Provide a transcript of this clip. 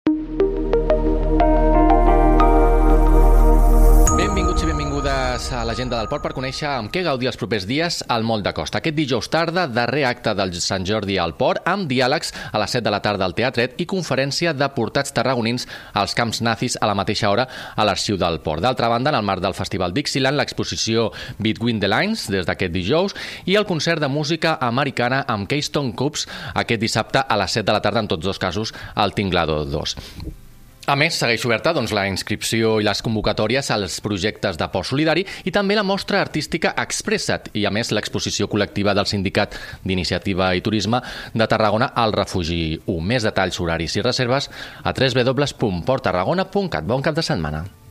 Benvinguts i benvingudes a l'Agenda del Port per conèixer amb què gaudir els propers dies al Moll de Costa. Aquest dijous tarda, darrer acte del Sant Jordi al Port, amb diàlegs a les 7 de la tarda al Teatret i conferència de portats tarragonins als Camps Nazis a la mateixa hora a l'Arxiu del Port. D'altra banda, en el marc del Festival Dixieland, l'exposició Between the Lines, des d'aquest dijous, i el concert de música americana amb Keystone Cubs aquest dissabte a les 7 de la tarda, en tots dos casos, al Tinglado 2. A més, segueix oberta la inscripció i les convocatòries als projectes de port solidari i també la mostra artística Expressa't i, a més, l'exposició col·lectiva del Sindicat d'Iniciativa i Turisme de Tarragona al Refugi 1. Més detalls, horaris i reserves a www.porttarragona.cat. Bon cap de setmana.